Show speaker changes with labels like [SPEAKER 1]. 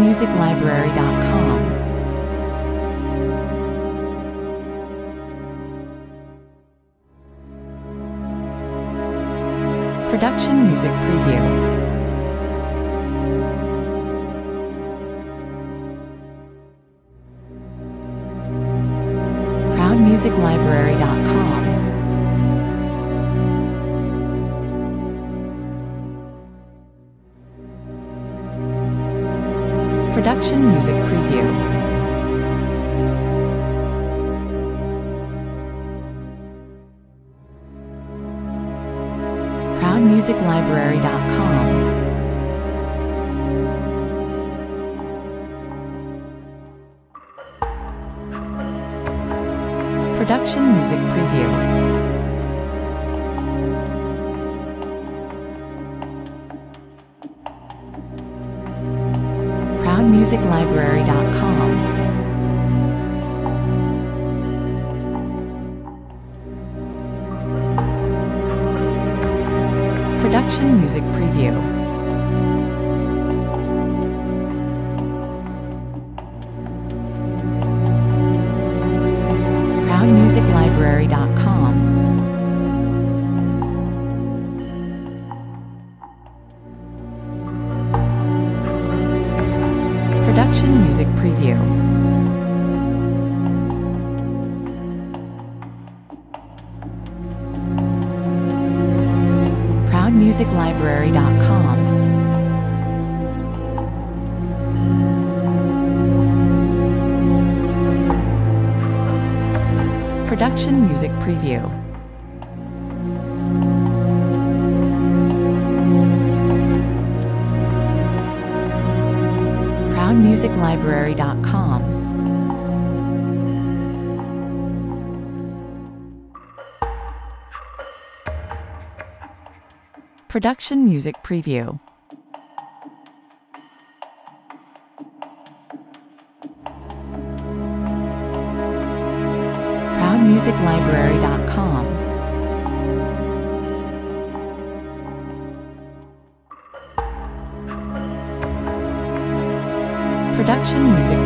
[SPEAKER 1] ProudMusicLibrary.com. Production Music Preview. ProudMusicLibrary.com. Production Music Preview. ProudMusicLibrary.com. Production Music Preview. ProudMusicLibrary.com. Production Music Preview. ProudMusicLibrary.com. Production Music Preview. ProudMusicLibrary.com. Production Music Preview. ProudMusicLibrary.com. Production Music Preview. ProudMusicLibrary.com. Production Music